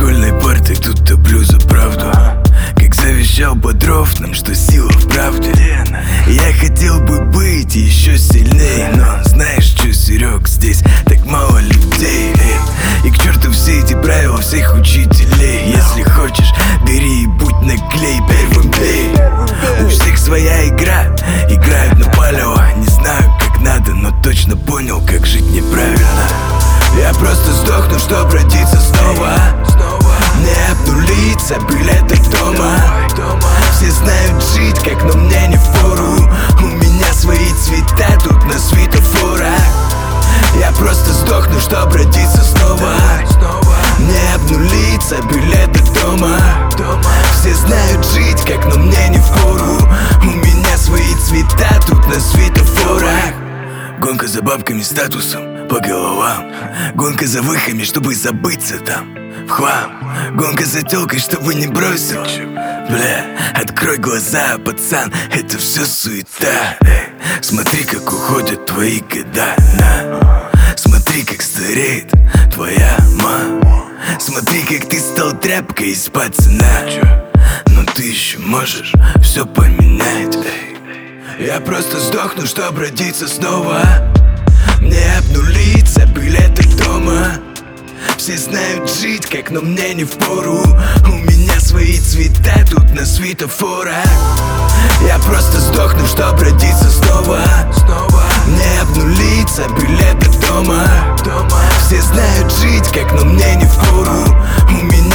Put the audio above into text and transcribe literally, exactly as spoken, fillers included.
школьной партой тут топлю за правду. Как завещал Бодров нам, что сила в правде. Я хотел бы быть еще сильнее, но знаешь что, Серег, здесь так мало людей. И к черту все эти правила всех учителей. Если хочешь, бери и будь наглей, первым бей. У всех своя игра, играют на палево. Не знаю как надо, но точно понял, как жить неправильно. Я просто сдохну, чтоб родиться снова. Не обнулиться, билеты дома. Все знают жить, как, но мне не впору. У меня свои цвета тут на светофорах. Я просто сдохну, чтоб родиться снова. Не обнулиться, билеты дома. Все знают жить, как, но мне не впору. У меня свои цвета тут на светофорах. Гонка за бабками, статусом по головам. Гонка за выхами, чтобы забыться там в хлам. Гонка за тёлкой, чтобы не бросил. Бля, открой глаза, пацан, это все суета. Эй, смотри, как уходят твои года, на. Смотри, как стареет твоя мама. Смотри, как ты стал тряпкой из пацана. Но ты еще можешь все поменять. Эй. Я просто сдохну, чтоб родиться снова. Не обнулиться, билеты дома. Все знают жить, как, но мне не впору. У меня свои цвета тут на светофорах. Я просто сдохну, чтоб родиться снова. Не обнулиться, билеты дома. Все знают жить, как, но мне не впору. У меня